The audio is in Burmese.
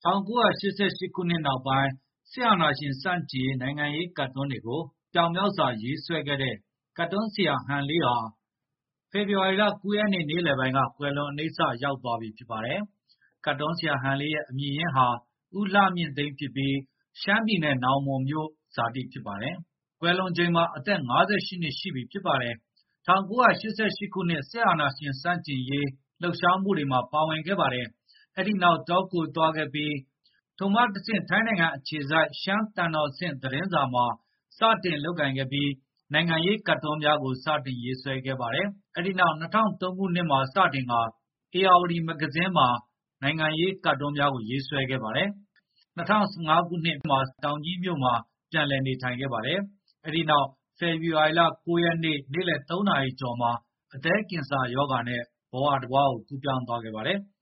1988 ခုနှစ်နောက်ပိုင်းစစ်အာဏာရှင်စန့်ကျင်နိုင်ငံရေးကတ်တွန်းတွေကိုပြောင်မြောက်စွာရေးဆွဲခဲ့တဲ့ကတ်တွန်းဆရာဟန်လေးဟာဖေဖော်ဝါရီလ 9 ရက်နေ့နေ့လယ်ပိုင်းကကွယ်လွန်အနိစ္စရောက်သွားပြီဖြစ်ပါတယ်။ကတ်တွန်းဆရာဟန်လေးရဲ့အမည်ရင်းဟာဦးလှမြင့်သိန်းဖြစ်ပြီးရှမ်းပြည်နယ်နောင်မွန်မြို့ဇာတိဖြစ်ပါတယ်။ကွယ်လွန်ချိန်မှာအသက်58နှစ်ရှိပြီဖြစ်ပါတယ်။1988 ခုနှစ်စစ်အာဏာရှင်စန့်ကျင်ရေးလှုပ်ရှားမှုတွေမှာပါဝင်ခဲ့ပါတယ်။အဲဒီနောက်တောကိုသွားခဲ့ပြီးထိုမှတဆင့်ထိုင်းနိုင်ငံအခြေစိုက်ရှမ်းတန်တော်ဆင့်သတင်းစာမှာစတင်လုပ်ကိုင်ခဲ့ပြီးနိုင်ငံရေးကတ်တွန်းများကိုစတင်ရေးဆွဲခဲ့ပါတယ်။အဲဒီနောက်2003ခုနှစ်မှာစတင်ကဧရာဝတီမဂ္ဂဇင်းမှာနိုင်ငံရေးကတ်တွန်းများကိုရေးဆွဲခဲ့ပါတယ်။2015ခုနှစ်မှာတောင်ကြီးမြို့မှာပြန်လည်နေထိုင်ခဲ့ပါတယ်။အဲဒီနောက်ဖေဖော်ဝါရီလ 9 ရက်နေ့နေ့လယ်3 နာရီကျော်မှာအသည်းကင်ဆာရောဂါနဲ့ဘဝတစ်ပါးကိုကူးပြောင်းသွားခဲ့ပါတယ်။